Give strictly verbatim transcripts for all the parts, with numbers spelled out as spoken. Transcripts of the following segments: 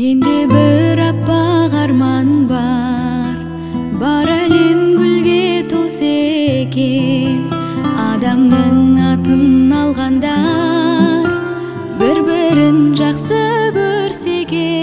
Менде бір аппақ арман бар, бар әлем гүлге толса екен. Адамның атын алғандар бір-бірін жақсы көрсе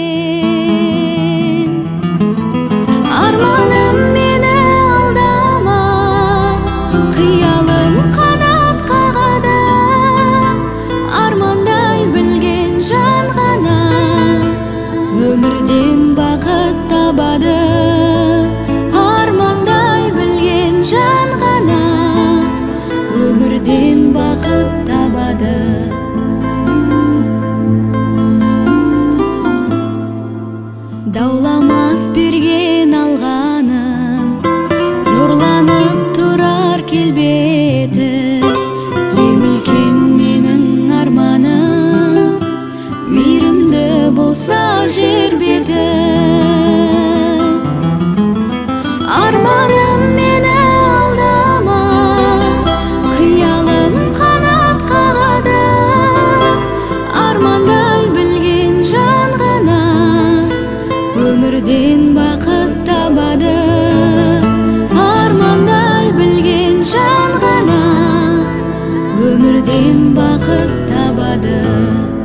екен. Арманым мені алдама, қиялым қанат қағады. Армандай білген жан ғана өмірден бақыт табады. Армандай білген жан ғана өмірден бақыт табады. Дауламас берген алғаным, нұрланып тұрар келбеті. Ең үлкен менің арманым, мейірімді болса жер беті. Арманым мені алдама, қиялым қанат қағады. Армандай білген жан ғана өмірден бақыт табады. Армандай білген жан ғана өмірден бақыт табады.